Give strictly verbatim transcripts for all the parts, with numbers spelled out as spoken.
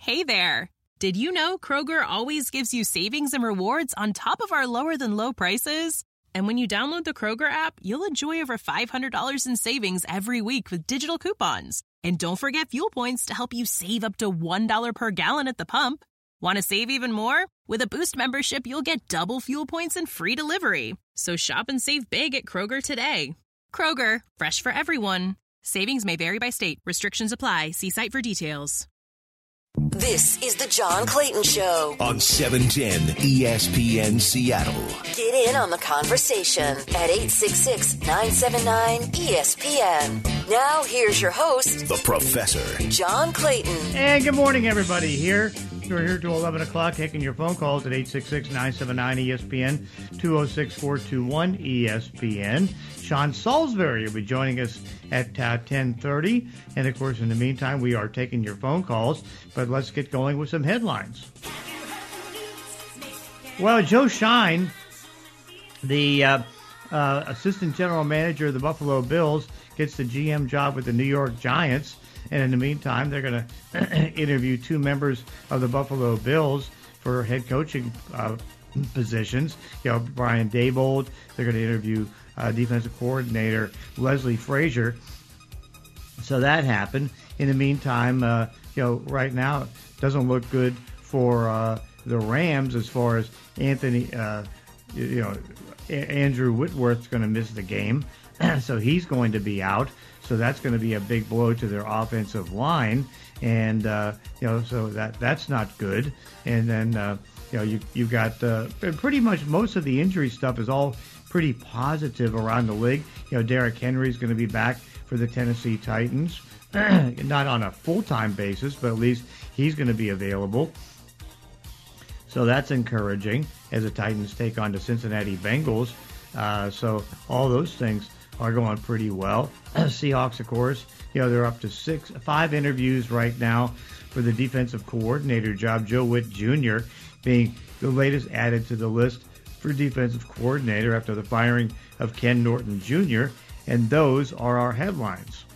Hey there! Did you know Kroger always gives you savings and rewards on top of our lower-than-low prices? And when you download the Kroger app, you'll enjoy over five hundred dollars in savings every week with digital coupons. And don't forget fuel points to help you save up to one dollar per gallon at the pump. Want to save even more? With a Boost membership, you'll get double fuel points and free delivery. So shop and save big at Kroger today. Kroger, fresh for everyone. Savings may vary by state. Restrictions apply. See site for details. This is the John Clayton Show on seven ten E S P N Seattle. Get in on the conversation at eight six six, nine seven nine, E S P N. Now here's your host, the Professor, John Clayton. And good morning, everybody. Here we're here till eleven o'clock, taking your phone calls at eight six six, nine seven nine, E S P N, two oh six, four two one, E S P N. Sean Salisbury will be joining us at uh, ten thirty. And, of course, in the meantime, we are taking your phone calls. But let's get going with some headlines. Well, Joe Shine, the uh, uh, assistant general manager of the Buffalo Bills, gets the G M job with the New York Giants. And in the meantime, they're going to interview two members of the Buffalo Bills for head coaching uh, positions. You know, Brian Daboll. They're going to interview uh, defensive coordinator Leslie Frazier. So that happened. In the meantime, uh, you know, right now it doesn't look good for uh, the Rams as far as Anthony, uh, you know, A- Andrew Whitworth's going to miss the game. So he's going to be out. So that's going to be a big blow to their offensive line. And, uh, you know, so that that's not good. And then, uh, you know, you, you've got uh, pretty much most of the injury stuff is all pretty positive around the league. You know, Derrick Henry is going to be back for the Tennessee Titans. Not on a full-time basis, but at least he's going to be available. So that's encouraging as the Titans take on the Cincinnati Bengals. Uh, so all those things are going pretty well. Seahawks, of course, you know, they're up to six, five interviews right now for the defensive coordinator job. Joe Witt Junior being the latest added to the list for defensive coordinator after the firing of Ken Norton Junior And those are our headlines.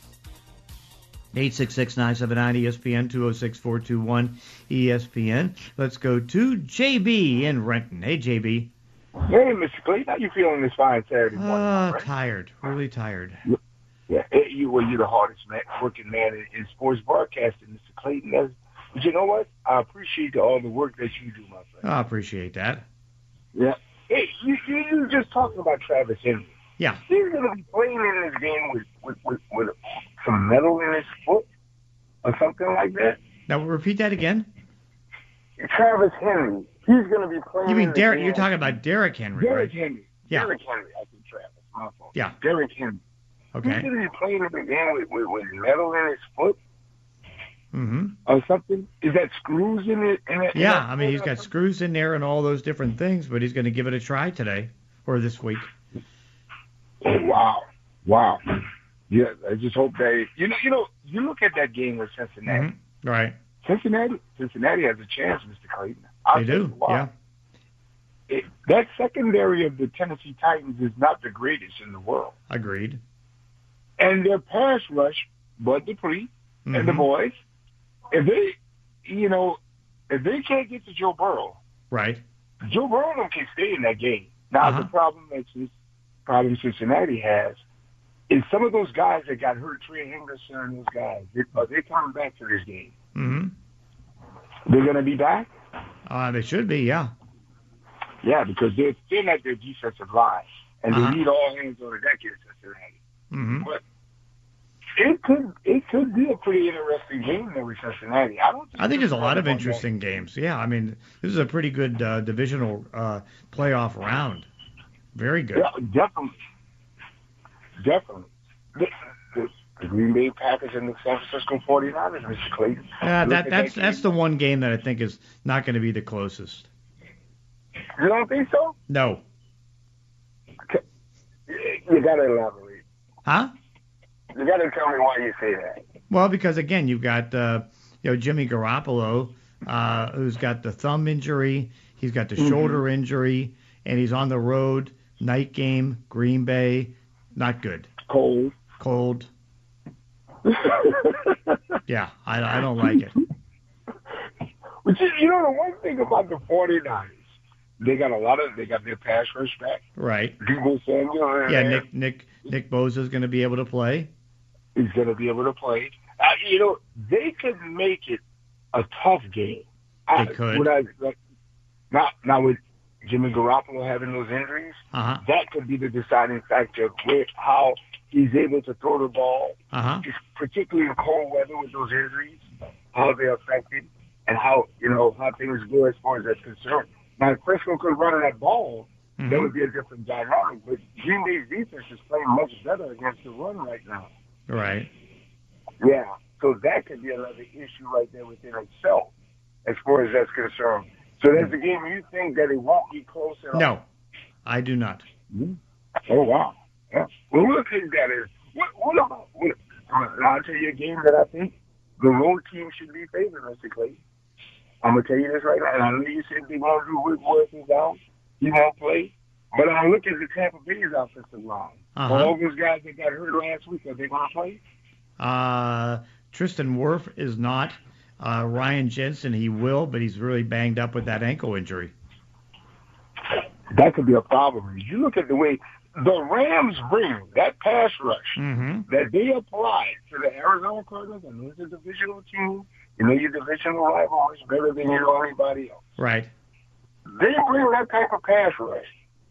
eight six six, nine seven nine, E S P N, two oh six, four two one, E S P N. Let's go to J B in Renton. Hey, J B. Hey, Mister Clayton, how you feeling this fine Saturday morning? Uh, right? tired, really tired. Yeah, hey, you well, you're the hardest man, working man in, in sports broadcasting, Mister Clayton. That's, but you know what? I appreciate all the work that you do, my friend. I appreciate that. Yeah. Hey, you you, you were just talking about Travis Henry. Yeah. He's going to be playing in this game with, with, with, with some metal in his foot or something like that. Now, repeat that again. Travis Henry. He's going to be playing. You mean in Derek? the You're game. talking about Derrick Henry, Derrick right? Henry. Yeah. Derrick Henry. I think Travis. My fault. Yeah. Derrick Henry. Okay. He's going to be playing in the game with, with, with metal in his foot Mm-hmm. or something. Is that screws in it? In it Yeah, in I mean, he's got screws in there and all those different things, but he's going to give it a try today or this week. Oh, wow. Wow. Yeah, I just hope they, you know, you know, you look at that game with Cincinnati. Mm-hmm. Right. Cincinnati, Cincinnati has a chance, Mister Clayton. I'll They tell do, you why. yeah. It, that secondary of the Tennessee Titans is not the greatest in the world. Agreed. And their pass rush, Bud Dupree Mm-hmm. and the boys, if they, you know, if they can't get to Joe Burrow, Right. Joe Burrow can stay in that game. Now, Uh-huh. the problem that's this problem Cincinnati has is some of those guys that got hurt, Trey Henderson and those guys, they, are they coming back to this game? Mm-hmm. They're going to be back? Uh, they should be, yeah. Yeah, because they're still at their defensive line, and Uh-huh. they need all hands on the deck here, Cincinnati. Mm-hmm. But it could it could be a pretty interesting game there with Cincinnati. I don't. Think I think there's a lot of one interesting games. Yeah, I mean, this is a pretty good uh, divisional uh, playoff round. Very good. Yeah, definitely, definitely. The, the, the Green Bay Packers and the San Francisco forty-niners, Mister Clayton. Uh, Look that at that's that that's game. the one game that I think is not going to be the closest. You don't think so? No. Okay. You got to elaborate. Huh? You got to tell me why you say that. Well, because again, you've got uh, you know Jimmy Garoppolo, uh, who's got the thumb injury, he's got the Mm-hmm. shoulder injury, and he's on the road. Night game, Green Bay, not good. Cold. Cold. Yeah, I, I don't like it. you know, the one thing about the 49ers, they got a lot of, they got their pass rush back. Right. Debo Samuel. Yeah, Nick Nick Nick Bosa is going to be able to play. He's going to be able to play. Uh, you know, they could make it a tough game. They I, could. When I, like, now, now with Jimmy Garoppolo having those injuries, Uh-huh. that could be the deciding factor with how he's able to throw the ball, Uh-huh. particularly in cold weather with those injuries, how they're affected, and how, you know, how things go as far as that's concerned. Now, if Frisco could run that ball, Mm-hmm. that would be a different dynamic. But Green Bay's defense is playing much better against the run right now. Right. Yeah, so that could be another issue right there within itself, as far as that's concerned. So that's a game you think that it won't be close at all? No, I do not. Mm-hmm. Oh, wow. Yeah. Well, we'll take that as, what, what about, what, uh, I'll tell you a game that I think the road team should be favored, Mister Clayton. I'm going to tell you this right now, and I know you said they won't do Whitworth is out. He won't play. But I look at the Tampa Bay's offensive line. Uh-huh. All those guys that got hurt last week, are they going to play? Uh, Tristan Wirf is not. Uh, Ryan Jensen, he will, but he's really banged up with that ankle injury. That could be a problem. You look at the way the Rams bring that pass rush Mm-hmm. that they applied to the Arizona Cardinals, and it's a divisional team. You know your divisional rival is better than you know anybody else. Right. They bring that type of pass rush.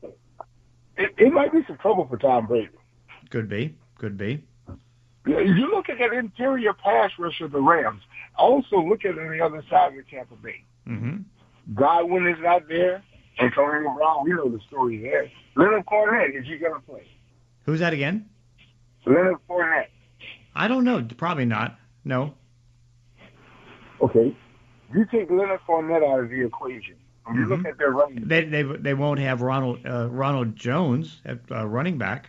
It, it might be some trouble for Tom Brady. Could be. Could be. You you look at that interior pass rush of the Rams. Also look at it on the other side with Tampa Bay. Mm-hmm. Godwin is not there. Antonio Brown, we know the story there. Leonard Fournette, is he going to play? Who's that again? Leonard Fournette. I don't know. Probably not. No. Okay. You take Leonard Fournette out of the equation. When you Mm-hmm. look at their running, They they they won't have Ronald uh, Ronald Jones at uh, running back.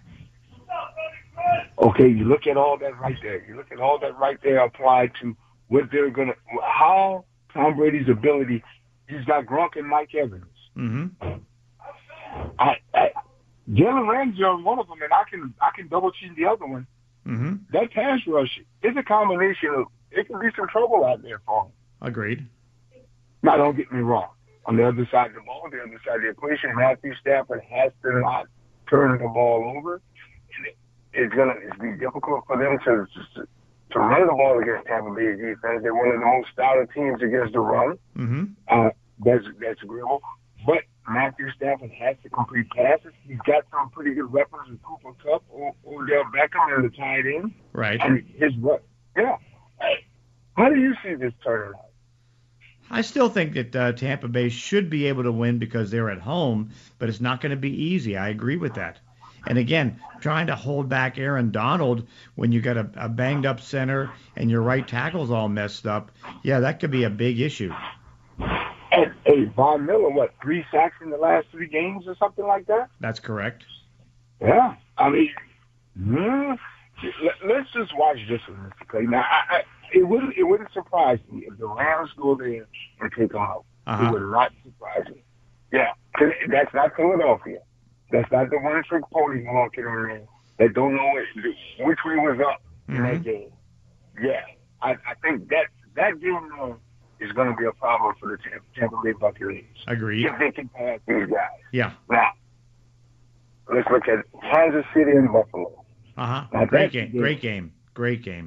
okay, you look at all that right there. You look at all that right there applied to what they're going to, how Tom Brady's ability, he's got Gronk and Mike Evans. Mm-hmm. I, I Jalen Ramsey is one of them, and I can I can double check the other one. Mm-hmm. That pass rush is a combination of, it can be some trouble out there for him. Agreed. Now, don't get me wrong. On the other side of the ball, the other side of the equation, Matthew Stafford has to not turn the ball over. It's gonna it's be difficult for them to, to to run the ball against Tampa Bay's defense. They're one of the most stout teams against the run. Mm-hmm. Uh, that's that's agreeable. But Matthew Stafford has to complete passes. He's got some pretty good weapons with Cooper Kupp, o- Odell Beckham, and the tight end. Right. And his what? Yeah. How do you see this turning out? I still think that uh, Tampa Bay should be able to win because they're at home, but it's not going to be easy. I agree with that. And again, trying to hold back Aaron Donald when you got a, a banged up center and your right tackle's all messed up, yeah, that could be a big issue. And hey, Von Miller, what, three sacks in the last three games or something like that? That's correct. Yeah. I mean, mm, let, let's just watch this one, Mister Clay. Now, I, I, it wouldn't it wouldn't surprise me if the Rams go there and take them out. Uh-huh. It would not surprise me. Yeah, 'cause that's not Philadelphia. That's not the one-trick pony walking around that don't know which, which way was up in Mm-hmm. that game. Yeah, I, I think that that game uh, is going to be a problem for the Tampa, Tampa Bay Buccaneers. Agreed. If they can pass these guys. Yeah. Now, let's look at Kansas City and Buffalo. Uh-huh. Now, Great that's game. the Great game. Great game.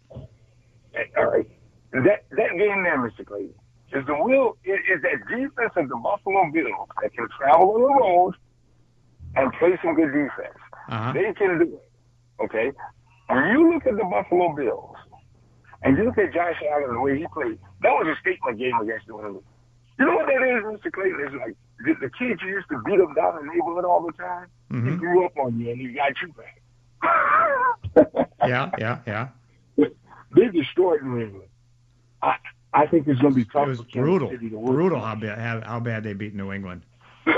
All right. That that game there, Mister Clayton, is the will is, is that defense of the Buffalo Bills that can travel on the road and play some good defense. Uh-huh. They can do it. Okay? When you look at the Buffalo Bills and you look at Josh Allen and the way he played, that was a statement game against New England. You know what that is, Mister Clayton? It's like the, the kids you used to beat up down in the neighborhood all the time, Mm-hmm. he grew up on you and he got you back. Yeah, yeah, yeah. They destroyed New England. I I think it's going to be tough. It was for Kansas brutal. City to work. Brutal how bad how, how bad they beat New England. they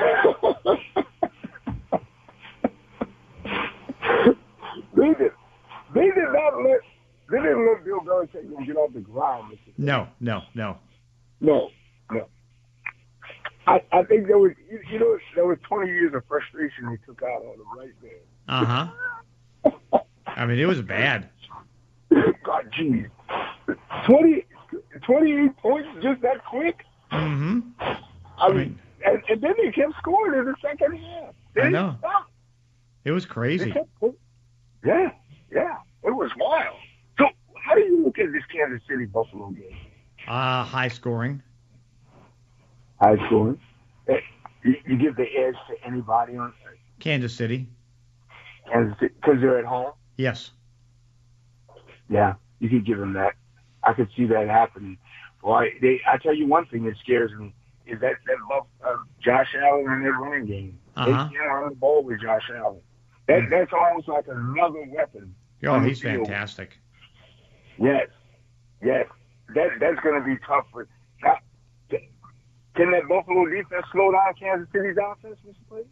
did. They did not let. They didn't let Bill Belichick get off the ground. Mister No, no, no. No, no. I I think there was. You, you know, there was twenty years of frustration he took out on him right there. Uh-huh. I mean, it was bad. God, geez. twenty, twenty-eight points just that quick? Mm-hmm. I mean, and, and then they kept scoring in the second half. They I know. stopped. It was crazy. Kept, yeah, yeah. It was wild. So how do you look at this Kansas City Buffalo game? Uh, high scoring. High scoring. You, you give the edge to anybody on Kansas City. Kansas City because they're at home. Yes. Yeah, you could give them that. I could see that happening. Boy, they, I tell you one thing that scares me is that that Buff, uh, Josh Allen and their running game. Uh-huh. They can't run the ball with Josh Allen. That mm. that's almost like another weapon. Oh, he's fantastic. Yes, yes. That that's going to be tough for. Now, can that Buffalo defense slow down Kansas City's offense, Mister Clayton?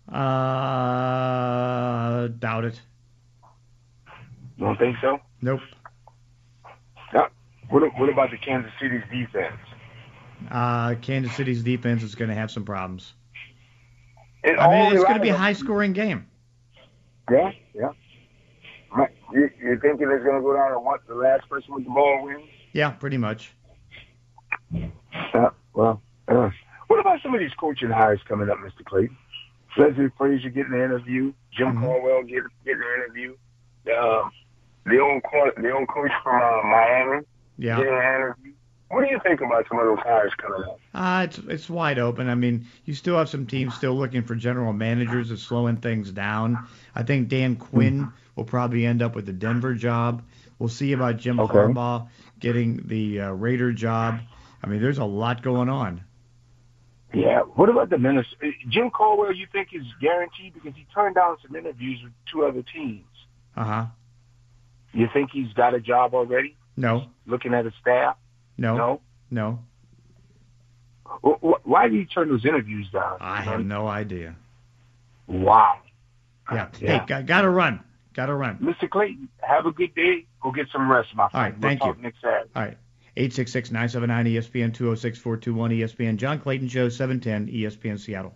Uh, doubt it. Don't think so? Nope. Now, what, what about the Kansas City's defense? Uh, Kansas City's defense is going to have some problems. It I mean, it's going to be a high-scoring game. Yeah, yeah. You, you're thinking it's going to go down to what, the last person with the ball wins? Yeah, pretty much. Uh, well, uh, what about some of these coaching hires coming up, Mister Clayton? Leslie Frazier getting an interview, Jim mm-hmm. Caldwell getting, getting an interview, uh, the old the old coach from uh, Miami yeah. getting an interview. What do you think about some of those hires coming up? Uh, it's it's wide open. I mean, you still have some teams still looking for general managers that's slowing things down. I think Dan Quinn mm-hmm. will probably end up with the Denver job. We'll see about Jim okay. Harbaugh getting the uh, Raider job. I mean, there's a lot going on. Yeah. What about the Minnesota? Jim Caldwell, you think is guaranteed because he turned down some interviews with two other teams. Uh-huh. You think he's got a job already? No. Looking at his staff? No. No? No. Why did he turn those interviews down? I have no idea. Wow. Yeah. yeah. Hey, got, got to run. Got to run. Mister Clayton, have a good day. Go get some rest, my friend. All right. Thank we'll you. Talk next Saturday. All right. eight six six, nine seven nine, E S P N, two oh six, four two one, E S P N. John Clayton Show, seven ten, E S P N Seattle.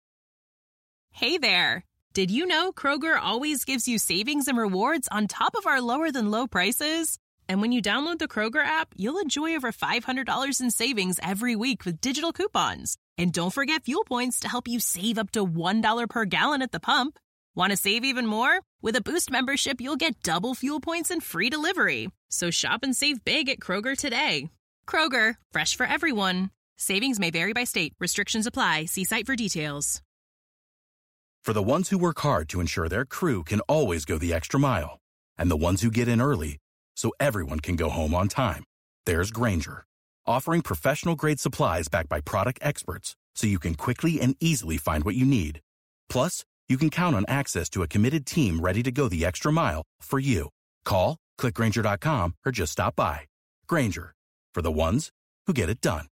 Hey there. Did you know Kroger always gives you savings and rewards on top of our lower-than-low prices? And when you download the Kroger app, you'll enjoy over five hundred dollars in savings every week with digital coupons. And don't forget fuel points to help you save up to one dollar per gallon at the pump. Want to save even more? With a Boost membership, you'll get double fuel points and free delivery. So shop and save big at Kroger today. Kroger, fresh for everyone. Savings may vary by state. Restrictions apply. See site for details. For the ones who work hard to ensure their crew can always go the extra mile, and the ones who get in early so everyone can go home on time, there's Grainger, offering professional-grade supplies backed by product experts so you can quickly and easily find what you need. Plus, you can count on access to a committed team ready to go the extra mile for you. Call, click Grainger dot com, or just stop by. Grainger, for the ones who get it done.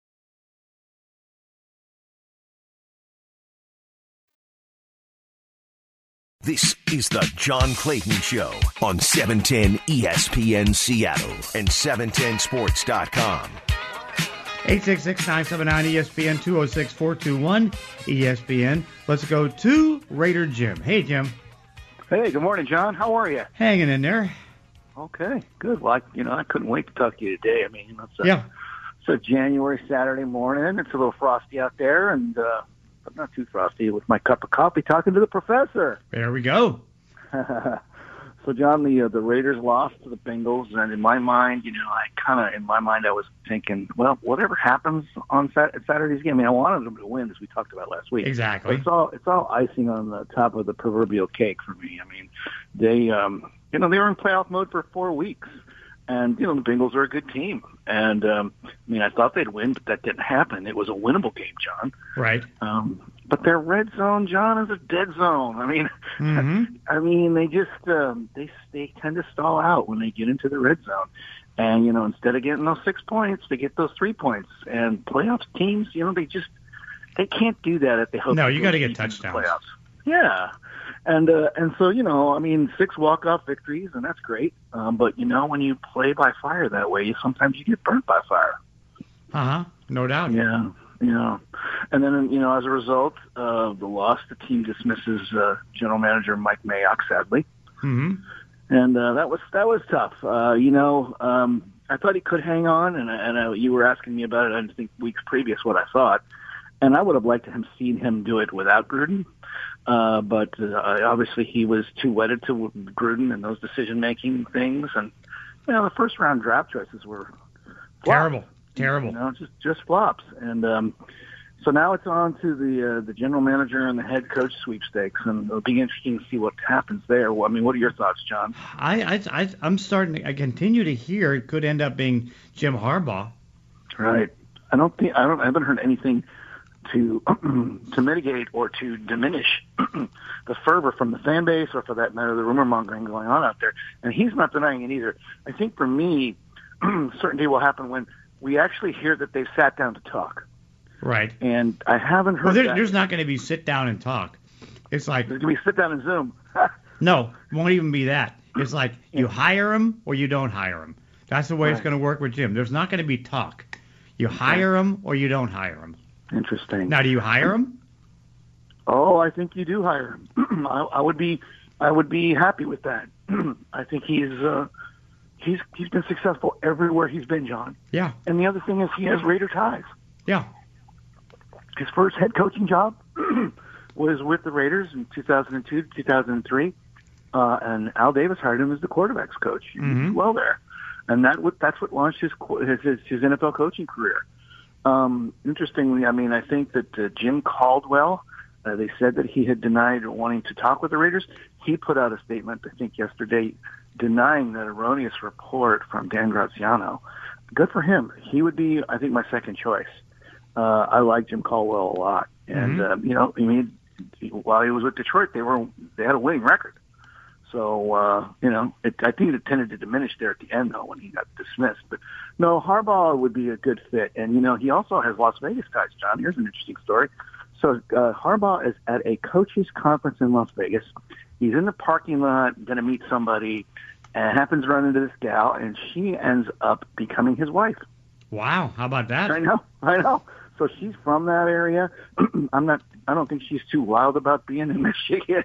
This is the John Clayton Show on seven ten E S P N Seattle and seven ten sports dot com. eight six six, nine seven nine, E S P N, two oh six, four two one, E S P N. Let's go to Raider Jim. Hey, Jim. Hey, good morning, John. How are you? Hanging in there. Okay, good. Well, I, you know, I couldn't wait to talk to you today. I mean, it's a, yeah. it's a January Saturday morning. It's a little frosty out there, and uh, but not too frosty, with my cup of coffee talking to the professor. There we go. So, John, the uh, the Raiders lost to the Bengals, and in my mind, you know, I kind of, in my mind, I was thinking, well, whatever happens on Sat- Saturday's game, I mean, I wanted them to win, as we talked about last week. Exactly. But it's all it's all icing on the top of the proverbial cake for me. I mean, they, um, you know, they were in playoff mode for four weeks, and you know, the Bengals are a good team, and um, I mean, I thought they'd win, but that didn't happen. It was a winnable game, John. Right. Um, but their red zone, John, is a dead zone. I mean, mm-hmm. I mean, they just um, they they tend to stall out when they get into the red zone, and you know, instead of getting those six points, they get those three points. And playoffs teams, you know, they just they can't do that if they hope. No, you got to get touchdowns. Playoffs. Yeah, and uh, and so you know, I mean, six walk-off victories, and that's great. Um, but you know, when you play by fire that way, you sometimes you get burnt by fire. Uh huh. No doubt. Yeah. Yeah, and then, you know, as a result of the loss, the team dismisses uh, general manager Mike Mayock, sadly. Mm-hmm. And uh, that was that was tough. Uh, you know, um, I thought he could hang on, and, and I, you were asking me about it, I think, weeks previous what I thought. And I would have liked to have seen him do it without Gruden. Uh, but uh, obviously he was too wedded to Gruden and those decision-making things. And, you know, the first-round draft choices were flops. Terrible, terrible. You know, just, just flops. And um, so now it's on to the uh, the general manager and the head coach sweepstakes, and it'll be interesting to see what happens there. Well, I mean, what are your thoughts, John? I, I, I, I'm starting to, I continue to hear it could end up being Jim Harbaugh. Right. I don't think, I don't, I haven't heard anything to to mitigate or to diminish the fervor from the fan base, or for that matter, the rumor mongering going on out there. And he's not denying it either. I think for me, certainty will happen when we actually hear that they've sat down to talk. Right. And I haven't heard well, there, that. There's not going to be sit down and talk. It's like there's going to be sit down and Zoom. No, it won't even be that. It's like you hire him or you don't hire him. That's the way right. It's going to work with Jim. There's not going to be talk. You hire okay. him or you don't hire him. Interesting. Now, do you hire him? Oh, I think you do hire him. I, I would be, I would be happy with that. I think he's, uh, he's, he's been successful everywhere he's been, John. Yeah. And the other thing is he has Raider ties. Yeah. His first head coaching job was with the Raiders in two thousand two to two thousand three, uh, and Al Davis hired him as the quarterbacks coach. He mm-hmm. did well there, and that that's what launched his his, his N F L coaching career. Um, interestingly, I mean, I think that uh, Jim Caldwell, uh, they said that he had denied wanting to talk with the Raiders. He put out a statement, I think yesterday, denying that erroneous report from Dan Graziano. Good for him. He would be, I think, my second choice. Uh, I like Jim Caldwell a lot, and mm-hmm. uh, you know, I mean, while he was with Detroit, they were they had a winning record. So, uh, you know, it, I think it tended to diminish there at the end, though, when he got dismissed. But, no, Harbaugh would be a good fit. And, you know, he also has Las Vegas ties, John. Here's an interesting story. So uh, Harbaugh is at a coaches conference in Las Vegas. He's in the parking lot, going to meet somebody, and happens to run into this gal, and she ends up becoming his wife. Wow, how about that? I know, I know. So she's from that area. I'm not, I don't think she's too wild about being in Michigan.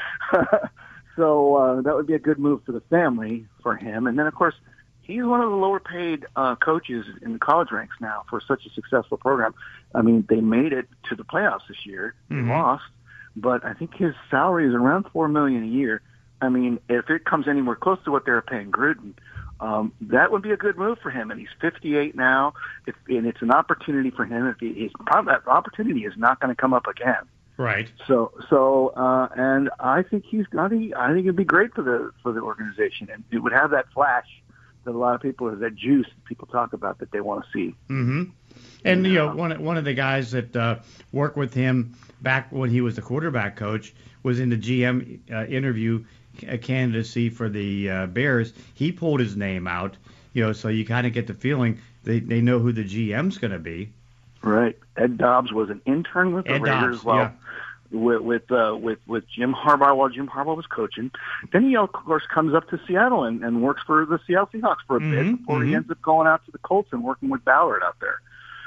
So uh, that would be a good move for the family, for him. And then, of course, he's one of the lower-paid uh, coaches in the college ranks now for such a successful program. I mean, they made it to the playoffs this year. Mm-hmm. They lost. But I think his salary is around four million dollars a year. I mean, if it comes anywhere close to what they're paying Gruden, um, that would be a good move for him. And he's fifty-eight now, if, and it's an opportunity for him. If he, he's, that opportunity is not going to come up again. Right. So, so, uh, and I think he's got. I think it'd be great for the for the organization, and it would have that flash that a lot of people, that juice that people talk about that they want to see. Mm-hmm. And you know, one one of the guys that uh, worked with him back when he was the quarterback coach was in the G M uh, interview uh, candidacy for the uh, Bears. He pulled his name out, you know, so you kind of get the feeling they they know who the G M's going to be. Right. Ed Dobbs was an intern with the Ed Raiders Dobbs, while, yeah. with with, uh, with with Jim Harbaugh while Jim Harbaugh was coaching. Then he, of course, comes up to Seattle and, and works for the Seattle Seahawks for a mm-hmm, bit before mm-hmm. he ends up going out to the Colts and working with Ballard out there.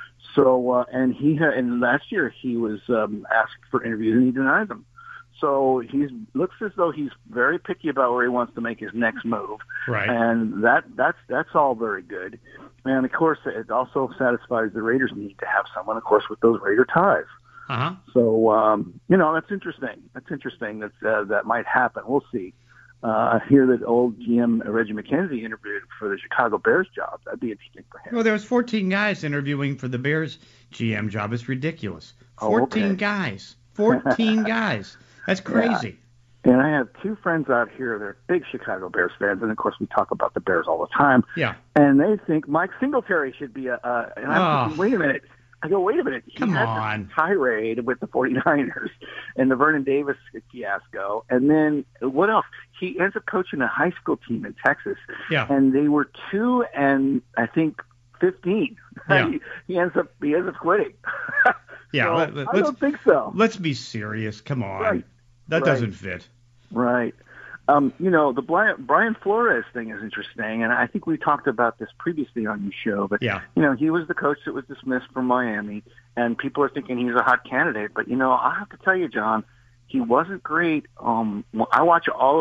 So, uh, and he ha- and last year he was um, asked for interviews and he denied them. So he looks as though he's very picky about where he wants to make his next move. Right. And that that's that's all very good. And, of course, it also satisfies the Raiders' need to have someone, of course, with those Raider ties. Uh-huh. So, um, you know, that's interesting. That's interesting that uh, that might happen. We'll see. Uh, I hear that old G M Reggie McKenzie interviewed for the Chicago Bears job. That'd be interesting for him. Well, there was fourteen guys interviewing for the Bears G M job. It's ridiculous. Oh, fourteen okay. guys. fourteen guys. That's crazy. Yeah. And I have two friends out here that are big Chicago Bears fans, and of course we talk about the Bears all the time. Yeah. And they think Mike Singletary should be a. a and I'm Oh. thinking, wait a minute. I go, wait a minute. He Come had on. this tirade with the 49ers and the Vernon Davis fiasco. And then what else? He ends up coaching a high school team in Texas. Yeah. And they were two and I think fifteen. Yeah. he, he ends up he ends up quitting. Yeah. So, let, let, I let's, don't think so. Let's be serious. Come on. Right. That Right. doesn't fit. Right. Um, you know, the Brian, Brian Flores thing is interesting, and I think we talked about this previously on your show, but, Yeah. you know, he was the coach that was dismissed from Miami, and people are thinking he's a hot candidate. But, you know, I have to tell you, John, he wasn't great. Um, I watch all of the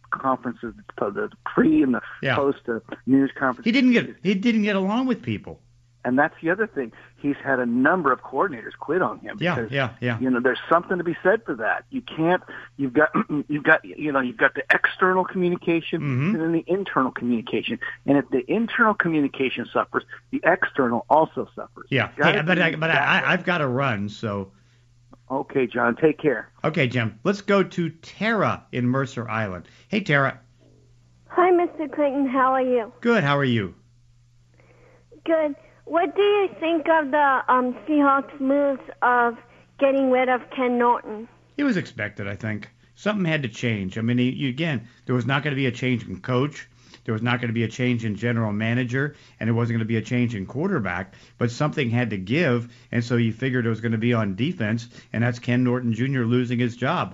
conferences, the pre and the yeah. post uh, news conferences. He didn't get he didn't get along with people. And that's the other thing. He's had a number of coordinators quit on him. Yeah, because, yeah, yeah. You know, there's something to be said for that. You can't. You've got. You've got. You know, you've got the external communication mm-hmm. and then the internal communication. And if the internal communication suffers, the external also suffers. Yeah. Hey, but I, but I, I've got to run. So. Okay, John. Take care. Okay, Jim. Let's go to Tara in Mercer Island. Hey, Tara. Hi, Mister Clayton. How are you? Good. How are you? Good. What do you think of the um, Seahawks' moves of getting rid of Ken Norton? It was expected, I think. Something had to change. I mean, he, again, there was not going to be a change in coach. There was not going to be a change in general manager, and there wasn't going to be a change in quarterback. But something had to give, and so you figured it was going to be on defense, and that's Ken Norton Junior losing his job.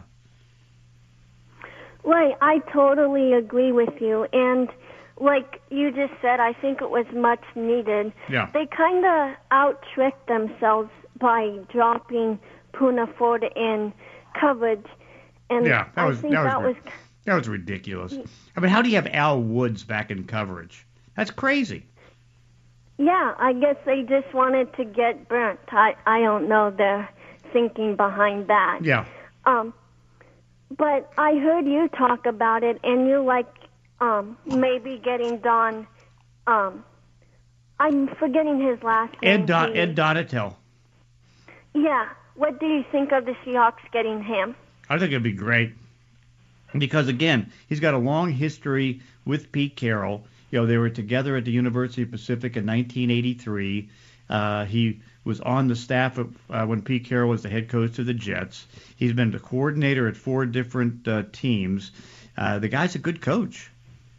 Right. I totally agree with you. And like you just said, I think it was much needed. Yeah. They kind of out-tricked themselves by dropping Poona Ford in coverage. And yeah, that was, I think that was, that was, that was ridiculous. I mean, how do you have Al Woods back in coverage? That's crazy. Yeah, I guess they just wanted to get burnt. I, I don't know their thinking behind that. Yeah. Um, but I heard you talk about it, and you like um, maybe getting Don. Um, I'm forgetting his last name. Ed Don- Ed Donatel. Yeah. What do you think of the Seahawks getting him? I think it'd be great because, again, he's got a long history with Pete Carroll. You know, they were together at the University of Pacific in nineteen eighty-three. Uh, he was on the staff of, uh, when Pete Carroll was the head coach of the Jets. He's been the coordinator at four different uh, teams. Uh, the guy's a good coach.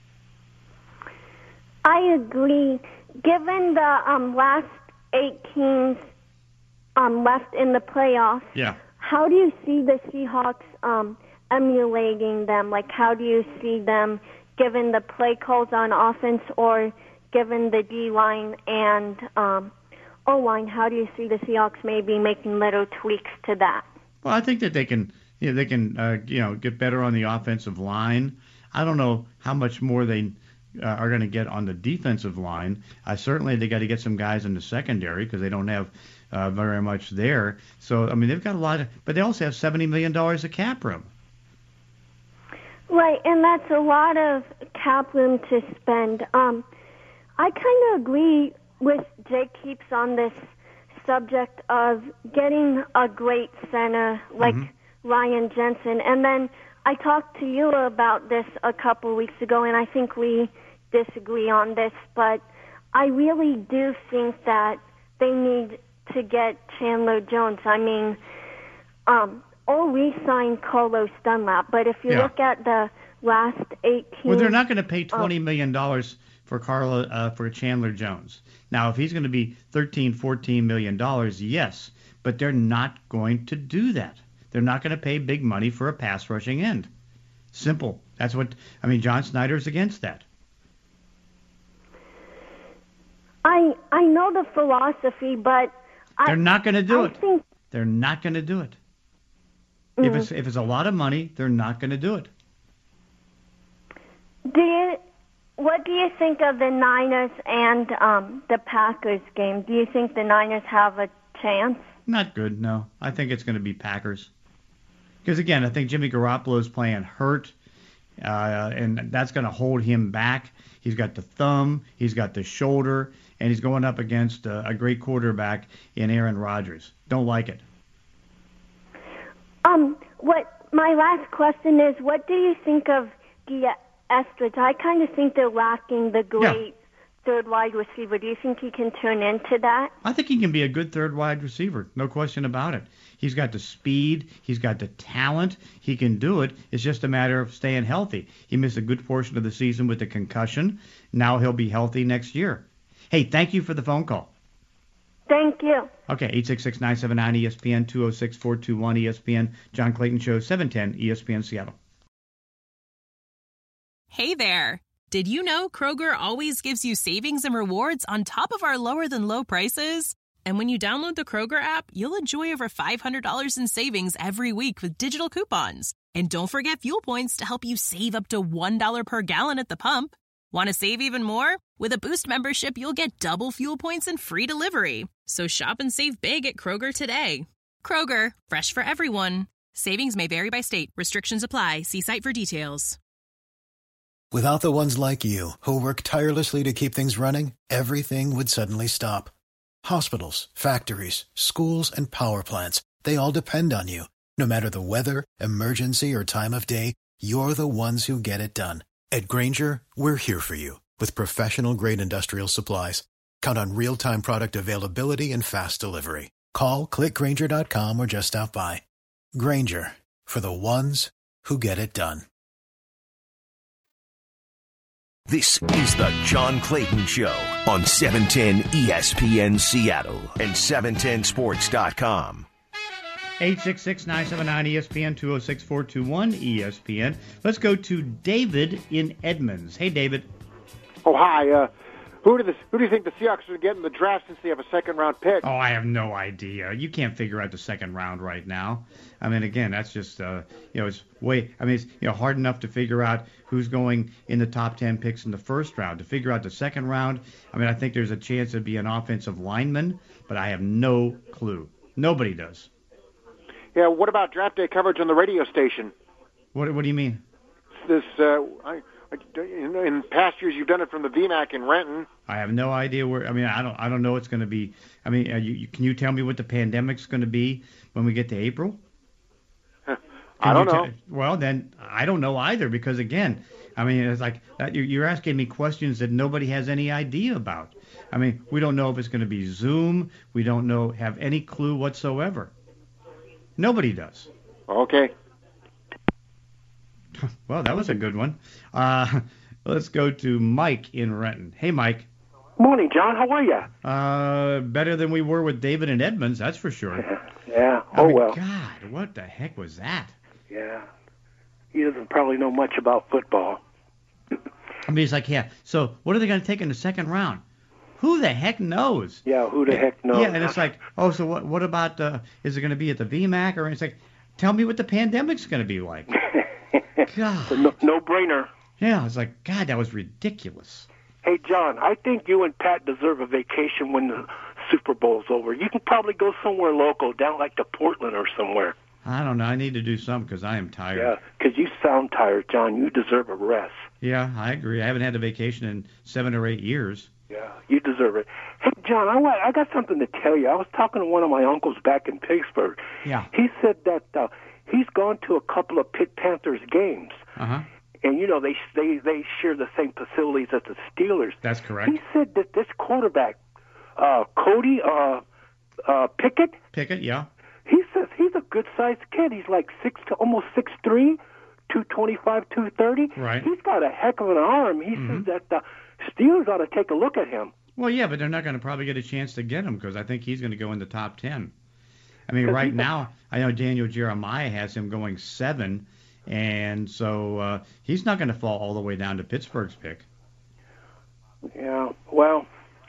I agree. Given the um, last eight teams um, left in the playoffs, yeah. How do you see the Seahawks um, emulating them? Like, how do you see them given the play calls on offense or given the D-line and um, O-line? How do you see the Seahawks maybe making little tweaks to that? Well, I think that they can, you know, they can, uh, you know, get better on the offensive line. I don't know how much more they uh, are going to get on the defensive line. Uh, certainly, they got to get some guys in the secondary because they don't have uh, very much there. So, I mean, they've got a lot of, but they also have seventy million dollars of cap room. Right, and that's a lot of cap room to spend. Um, I kind of agree with Jake Heaps on this subject of getting a great center like mm-hmm. Ryan Jensen. And then I talked to you about this a couple weeks ago, and I think we disagree on this, but I really do think that they need to get Chandler Jones. I mean, um, or re-sign Carlos Dunlap, but if you yeah. look at the last eight teams... Well, they're not going to pay twenty million dollars for Carlo, uh, for Chandler Jones. Now, if he's going to be thirteen, fourteen million dollars, yes, but they're not going to do that. They're not going to pay big money for a pass rushing end. Simple. That's what, I mean, John Snyder's against that. I I know the philosophy, but they're I, not going to do I it. Think, they're not going to do it. mm. If it's if it's a lot of money, they're not going to do it. Do you, what do you think of the Niners and um, the Packers game? Do you think the Niners have a chance? Not good, no. I think it's going to be Packers. Because, again, I think Jimmy Garoppolo's playing hurt, uh, and that's going to hold him back. He's got the thumb, he's got the shoulder, and he's going up against a, a great quarterback in Aaron Rodgers. Don't like it. Um, what my last question is, what do you think of the Estridge? I kind of think they're lacking the great yeah. third wide receiver. Do you think he can turn into that? I think he can be a good third wide receiver. No question about it. He's got the speed. He's got the talent. He can do it. It's just a matter of staying healthy. He missed a good portion of the season with the concussion. Now he'll be healthy next year. Hey, thank you for the phone call. Thank you. Okay, eight six six, nine seven nine, E S P N, two oh six, four two one, E S P N. John Clayton Show, seven ten, E S P N Seattle. Hey there. Did you know Kroger always gives you savings and rewards on top of our lower than low prices? And when you download the Kroger app, you'll enjoy over five hundred dollars in savings every week with digital coupons. And don't forget fuel points to help you save up to one dollar per gallon at the pump. Want to save even more? With a Boost membership, you'll get double fuel points and free delivery. So shop and save big at Kroger today. Kroger, fresh for everyone. Savings may vary by state. Restrictions apply. See site for details. Without the ones like you, who work tirelessly to keep things running, everything would suddenly stop. Hospitals, factories, schools, and power plants, they all depend on you. No matter the weather, emergency, or time of day, you're the ones who get it done. At Grainger, we're here for you with professional-grade industrial supplies. Count on real-time product availability and fast delivery. Call, click Grainger dot com, or just stop by. Grainger, for the ones who get it done. This is the John Clayton Show on seven ten E S P N Seattle and seven ten sports dot com. eight six six, nine seven nine, E S P N, two oh six, four two one, E S P N. Let's go to David in Edmonds. Hey, David. Oh, hi. Uh, who, do the, who do you think the Seahawks are going to get in the draft since they have a second-round pick? Oh, I have no idea. You can't figure out the second round right now. I mean, again, that's just, uh, you know, it's way, I mean, it's, you know, hard enough to figure out who's going in the top ten picks in the first round. To figure out the second round, I mean, I think there's a chance it'd be an offensive lineman, but I have no clue. Nobody does. Yeah, what about draft day coverage on the radio station? What What do you mean? This, uh, I, I, in past years, you've done it from the V MAC in Renton. I have no idea where. I mean, I don't. I don't know what's going to be. I mean, are you, you, can you tell me what the pandemic's going to be when we get to April? I don't know. T- well, then I don't know either because again, I mean, it's like that, you're asking me questions that nobody has any idea about. I mean, we don't know if it's going to be Zoom. We don't know. Have any clue whatsoever. Nobody does. Okay. Well, that was a good one. Uh, let's go to Mike in Renton. Hey, Mike. Morning, John. How are you? Uh, better than we were with David and Edmonds, that's for sure. Yeah. yeah. I Oh, mean, well. God, what the heck was that? Yeah. He doesn't probably know much about football. I mean, it's like, yeah, so what are they going to take in the second round? Who the heck knows? Yeah, who the heck knows? Yeah, and it's like, oh, so what What about, uh, is it going to be at the V MAC? Or it's like, tell me what the pandemic's going to be like. God. No, no-brainer. Yeah, it's like, God, that was ridiculous. Hey, John, I think you and Pat deserve a vacation when the Super Bowl's over. You can probably go somewhere local, down like to Portland or somewhere. I don't know. I need to do something because I am tired. Yeah, because you sound tired, John. You deserve a rest. Yeah, I agree. I haven't had a vacation in seven or eight years. Yeah, you deserve it. Hey, John, I, I got something to tell you. I was talking to one of my uncles back in Pittsburgh. Yeah. He said that uh, he's gone to a couple of Pitt Panthers games. Uh-huh. And, you know, they, they, they share the same facilities as the Steelers. That's correct. He said that this quarterback, uh, Cody uh, uh, Pickett, Pickett, yeah. he says he's a good-sized kid. He's like six to almost six three, two twenty-five, two thirty. Right. He's got a heck of an arm. He Mm-hmm. says that the Steelers ought to take a look at him. Well, yeah, but they're not going to probably get a chance to get him because I think he's going to go in the top ten. I mean, right now, I know Daniel Jeremiah has him going seven, and so uh, he's not going to fall all the way down to Pittsburgh's pick. Yeah, well,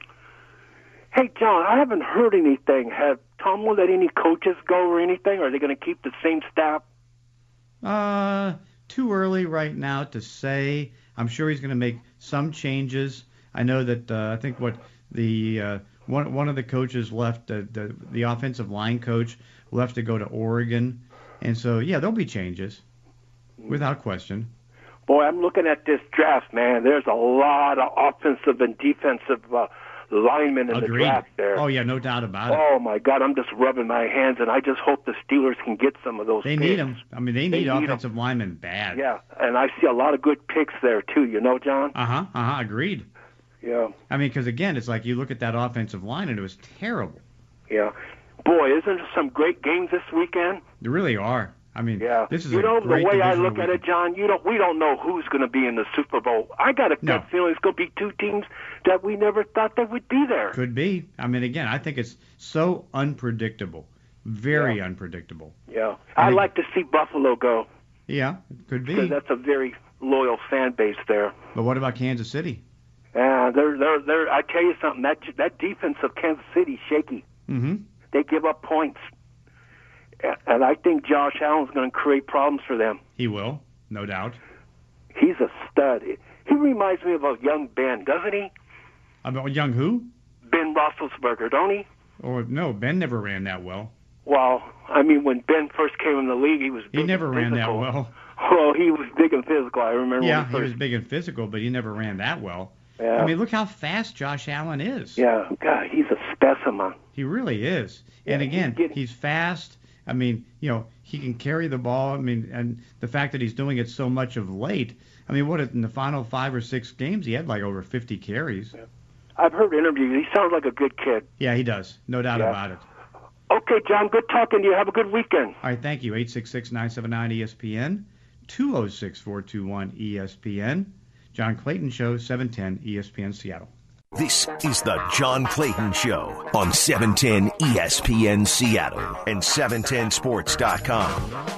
hey, John, I haven't heard anything. Have Tom will let any coaches go or anything? Or are they going to keep the same staff? Uh, too early right now to say. I'm sure he's going to make some changes. I know that uh, I think what the uh, one one of the coaches left, uh, the the offensive line coach left to go to Oregon, and so yeah, there'll be changes, without question. Boy, I'm looking at this draft, man. There's a lot of offensive and defensive uh, linemen in Agreed. the draft there. Oh yeah, no doubt about it. Oh my God, I'm just rubbing my hands, and I just hope the Steelers can get some of those. They picks. need them. I mean, they need, They need offensive linemen bad. Yeah, and I see a lot of good picks there too. You know, John. Uh huh. Uh huh. Agreed. Yeah. I mean, because again, it's like you look at that offensive line, and it was terrible. Yeah. Boy, isn't there some great games this weekend? They really are. I mean, Yeah. this is you a know, great the way I divisional look at weekend. it, John, you don't we don't know who's going to be in the Super Bowl. I got a gut No. feeling it's going to be two teams that we never thought that would be there. Could be. I mean, again, I think it's so unpredictable, very Yeah. unpredictable. Yeah. I I'd think- like to see Buffalo go Yeah, it could because be. that's a very loyal fan base there. But what about Kansas City? Yeah, they're they're they're. I tell you something. That that defense of Kansas City shaky. Mm-hmm. They give up points. and I think Josh Allen's going to create problems for them. He will, no doubt. He's a stud. He reminds me of a young Ben, doesn't he? About young who? Ben Roethlisberger, don't he? Or no, Ben never ran that well. Well, I mean, when Ben first came in the league, he was big He never and ran that physical. well. Well, he was big and physical. I remember. Yeah, when he, he first... was big and physical, but he never ran that well. Yeah. I mean, look how fast Josh Allen is. Yeah, God, he's a specimen. He really is. Yeah, and again, he's, getting... he's fast. I mean, you know, he can carry the ball. I mean, and the fact that he's doing it so much of late. I mean, what in the final five or six games, he had like over fifty carries. Yeah. I've heard interviews. He sounds like a good kid. Yeah, he does. No doubt yeah. about it. Okay, John, good talking to you. Have a good weekend. All right, thank you. eight six six, nine seven nine, E S P N, two oh six, four two one, E S P N. John Clayton Show, seven ten E S P N Seattle. This is the John Clayton Show on seven ten E S P N Seattle and seven ten sports dot com.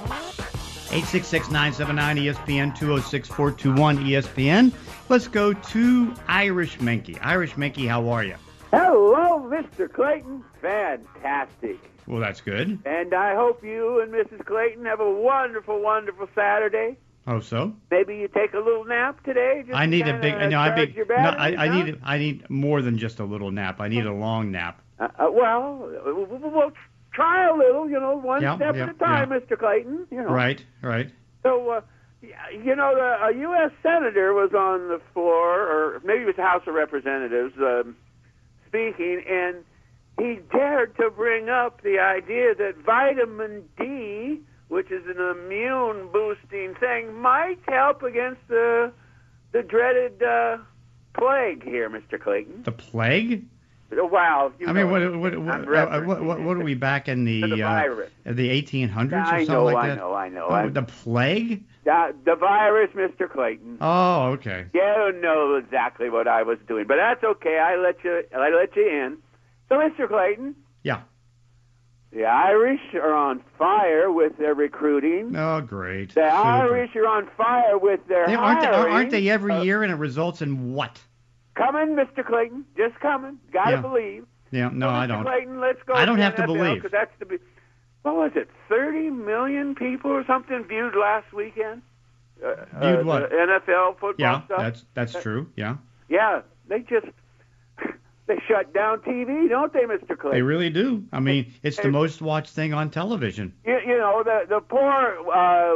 eight six six, nine seven nine, E S P N, two oh six, four two one, E S P N. Let's go to Irish Menke. Irish Menke, how are you? Hello, Mister Clayton. Fantastic. Well, that's good. And I hope you and Missus Clayton have a wonderful, wonderful Saturday. Oh, so? Maybe you take a little nap today. Just I need to a big. kinda No, I charge big. your No, batteries, I, I huh? need. I need more than just a little nap. I need a long nap. Uh, uh, well, we'll try a little. You know, one Yeah, step yeah, at a time, yeah. Mister Clayton. You know. Right. Right. So, uh, you know, the, a U S senator was on the floor, or maybe it was the House of Representatives, um, speaking, and he dared to bring up the idea that vitamin D, which is an immune-boosting thing, might help against the the dreaded uh, plague here, Mister Clayton. The plague? Wow. You I mean, know what it. what I'm what, uh, what what what are we back in the To the uh, virus. the eighteen hundreds or I something know, like I that? know, I know. Oh, I- the plague? Uh, the virus, Mister Clayton. Oh, okay. You don't know exactly what I was doing, but that's okay. I let you. I let you in. So, Mister Clayton. Yeah. The Irish are on fire with their recruiting. Oh, great. The Super. Irish are on fire with their They, aren't, they, hiring. aren't they every Uh, year, and it results in what? Coming, Mister Clayton. Just coming. Got to Yeah. believe. Yeah, no, so, I Mister don't. Clayton, let's go. I don't to have to N F L, believe. 'cause that's the. Be- what was it? Thirty million people or something viewed last weekend. Uh, Viewed uh, what? The N F L football Yeah, stuff. that's that's Uh, true. Yeah, Yeah, they just they shut down T V, don't they, Mister Clayton? they really do. I mean, it's the Hey. most watched thing on television. You, you know, the the poor uh,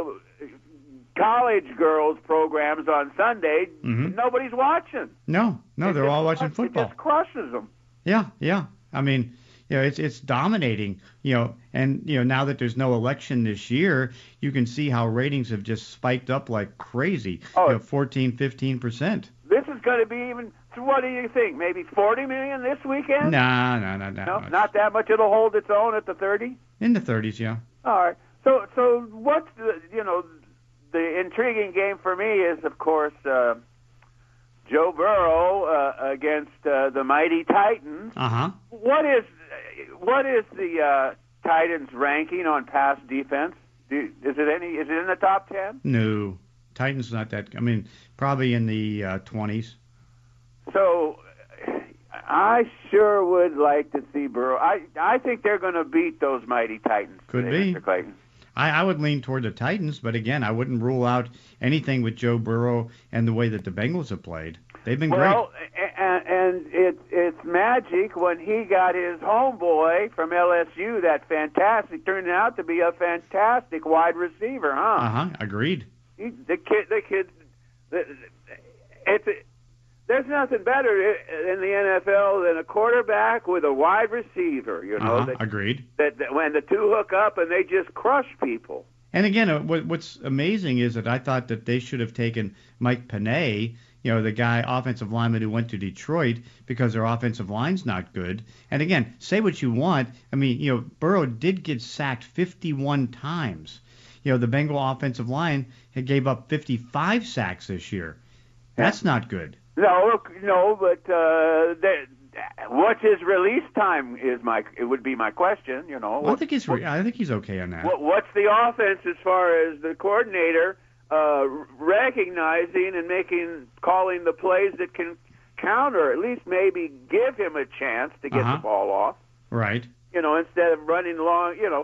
college girls programs on Sunday, Mhm. nobody's watching. No, no, It they're just all watching crush- It football. just crushes them. Yeah, yeah. I mean, you know, it's it's dominating. You know, and you know now that there's no election this year, you can see how ratings have just spiked up like crazy. Oh. You know, fourteen, fifteen percent. This is going to be even. So what do you think? Maybe forty million this weekend? Nah, nah, nah, nah. No, not that much. It'll hold its own at the thirty. In the thirties, yeah. All right. So, so what's the you know the intriguing game for me is of course uh, Joe Burrow uh, against uh, the mighty Titans. Uh huh. What is what is the uh, Titans ranking on pass defense? Do, is it any? Is it in the top ten? No, Titans not that. I mean, probably in the uh, twenties. So I sure would like to see Burrow. I I think they're going to beat those mighty Titans. Could today, be. Mister Clayton. I, I would lean toward the Titans, but again, I wouldn't rule out anything with Joe Burrow and the way that the Bengals have played. They've been Well, and, and it, it's magic when he got his homeboy from L S U, that fantastic, turned out to be a fantastic wide receiver, huh? great. Uh huh. Agreed. He, the kid, the kid, the, it's there's nothing better in the N F L than a quarterback with a wide receiver. You know, Uh-huh. that, Agreed. that, that when the two hook up and they just crush people. And again, uh, what, what's amazing is that I thought that they should have taken Mike Panay, you know, the guy, offensive lineman who went to Detroit, because their offensive line's not good. And again, say what you want. I mean, you know, Burrow did get sacked fifty-one times. You know, the Bengal offensive line had gave up fifty-five sacks this year. That's not good. No, no, but uh, the, what's his release time? Is my it would be my question. You know, Well, I think he's re- I think he's okay on that. What, what's the offense as far as the coordinator uh, recognizing and making, calling the plays that can counter, at least maybe give him a chance to get Uh-huh. the ball off? Right. You know, instead of running long, you know,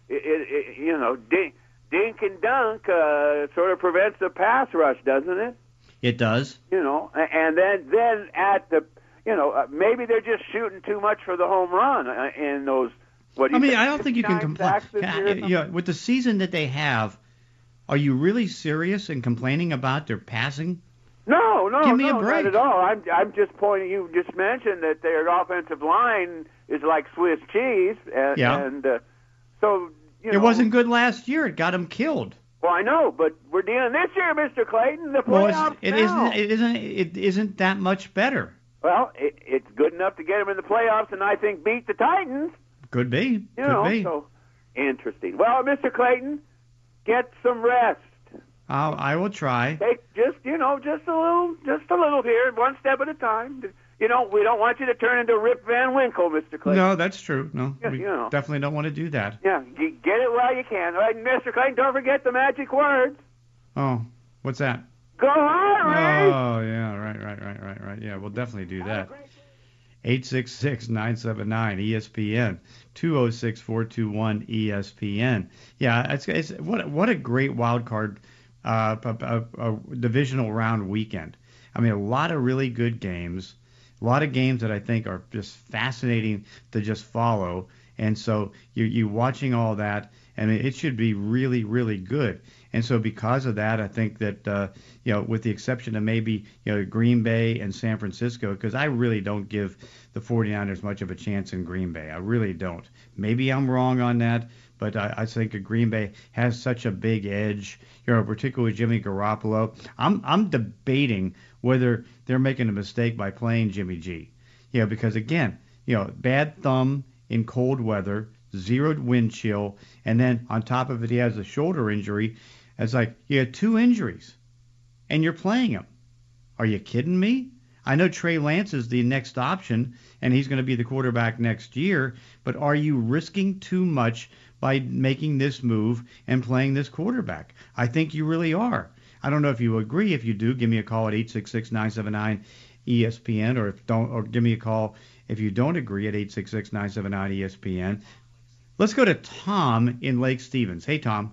it, it, it you know, dink, dink and dunk uh, sort of prevents the pass rush, doesn't it? It does. You know, and then then at the, you know, uh, maybe they're just shooting too much for the home run uh, in those. What do you I mean, think, I don't think you can complain. Yeah, with the season that they have, are you really serious in complaining about their passing? No, no, Give me no, a break. not at all. I'm I'm just pointing. You just mentioned that their offensive line is like Swiss cheese, and, Yeah. and uh, so you It know. wasn't good last year. It got them killed. Well, I know, but we're dealing this year, Mister Clayton. The Well, playoffs it's, it now. isn't. It isn't. It isn't that much better. Well, it, it's good enough to get them in the playoffs, and I think beat the Titans. Could be. You Could know, be. so interesting. Well, Mister Clayton, get some rest. I'll, I will try. Take just you know just a little, just a little here, one step at a time. You know, we don't want you to turn into Rip Van Winkle, Mister Clayton. No, that's true. No, Yeah, we you know. definitely don't want to do that. Yeah, you get it while you can. All right, Mister Clayton, don't forget the magic words. Oh, what's that? Go Irish! Oh, yeah, right, right, right, right, right. Yeah, we'll definitely do that. eight six six, nine seven nine, E S P N, two oh six, four two one, E S P N. Yeah, it's, it's what what a great wild card uh, a, a, a divisional round weekend. I mean, a lot of really good games, a lot of games that I think are just fascinating to just follow. And so you you watching all that, and it should be really, really good. And so because of that, I think that, uh, you know, with the exception of maybe, you know, Green Bay and San Francisco, because I really don't give the 49ers much of a chance in Green Bay. I really don't. Maybe I'm wrong on that, but I, I think that Green Bay has such a big edge, you know, particularly Jimmy Garoppolo. I'm I'm debating whether they're making a mistake by playing Jimmy G. You know, because, again, you know, bad thumb in cold weather, zero wind chill, and then on top of it, he has a shoulder injury. It's like you had two injuries, and you're playing him. Are you kidding me? I know Trey Lance is the next option, and he's going to be the quarterback next year, but are you risking too much by making this move and playing this quarterback? I think you really are. I don't know if you agree. If you do, give me a call at eight six six, nine seven nine, E S P N, or if don't, or give me a call if you don't agree at eight six six, nine seven nine, E S P N. Let's go to Tom in Lake Stevens. Hey, Tom.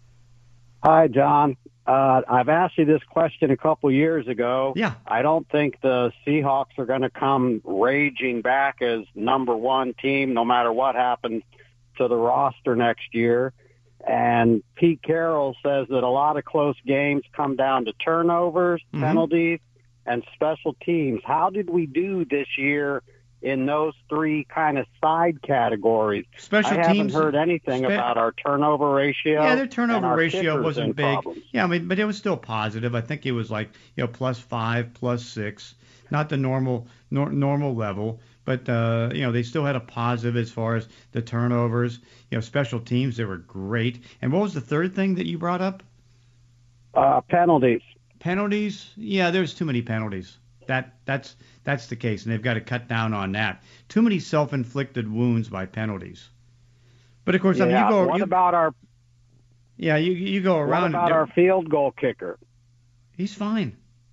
Hi, John. Uh, I've asked you this question a couple years ago. Yeah. I don't think the Seahawks are going to come raging back as number one team no matter what happens to the roster next year. And Pete Carroll says that a lot of close games come down to turnovers, Mm-hmm. penalties, and special teams. How did we do this year in those three kind of side categories? Special I haven't teams- heard anything spe- about our turnover ratio. Yeah, their and turnover our ratio kickers wasn't in big. problems. Yeah, I mean, but it was still positive. I think it was like, you know, plus five, plus six, not the normal nor, normal level, but uh, you know, they still had a positive as far as the turnovers. You know, special teams, they were great. And what was the third thing that you brought up? Uh, penalties. Penalties? Yeah, there's too many penalties. That that's that's the case, and they've got to cut down on that. Too many self-inflicted wounds by penalties. But of course, yeah, I mean, you go. what you, about our? Yeah, you you go around. What about our field goal kicker? He's fine.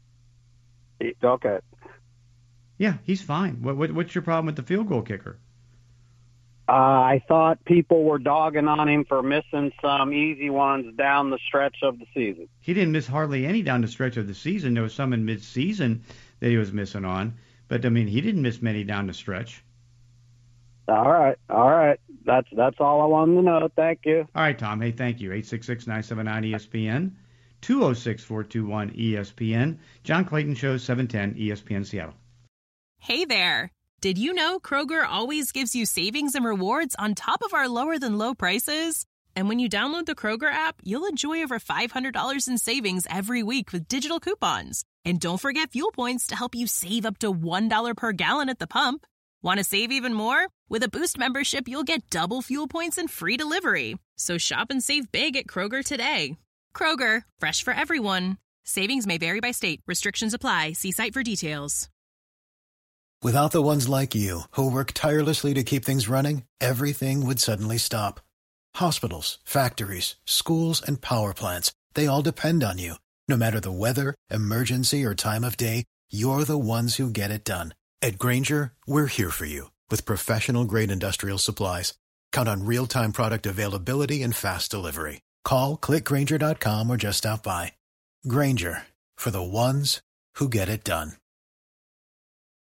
He, okay. Yeah, he's fine. What, what what's your problem with the field goal kicker? Uh, I thought people were dogging on him for missing some easy ones down the stretch of the season. He didn't miss hardly any down the stretch of the season. There was some in mid-season that he was missing on, but I mean, he didn't miss many down the stretch. All right, all right. That's that's all I wanted to know. Thank you. All right, Tom. Hey, thank you. eight six six, nine seven nine, E S P N, two oh six, four two one, E S P N. John Clayton Show, seven ten, E S P N Seattle. Hey there. Did you know Kroger always gives you savings and rewards on top of our lower than low prices? And when you download the Kroger app, you'll enjoy over five hundred dollars in savings every week with digital coupons. And don't forget fuel points to help you save up to one dollar per gallon at the pump. Want to save even more? With a Boost membership, you'll get double fuel points and free delivery. So shop and save big at Kroger today. Kroger, fresh for everyone. Savings may vary by state. Restrictions apply. See site for details. Without the ones like you, who work tirelessly to keep things running, everything would suddenly stop. Hospitals, factories, schools, and power plants, they all depend on you. No matter the weather, emergency, or time of day, you're the ones who get it done. At Grainger, we're here for you with professional-grade industrial supplies. count on real-time product availability and fast delivery. Call, click Grainger dot com, or just stop by. Grainger, for the ones who get it done.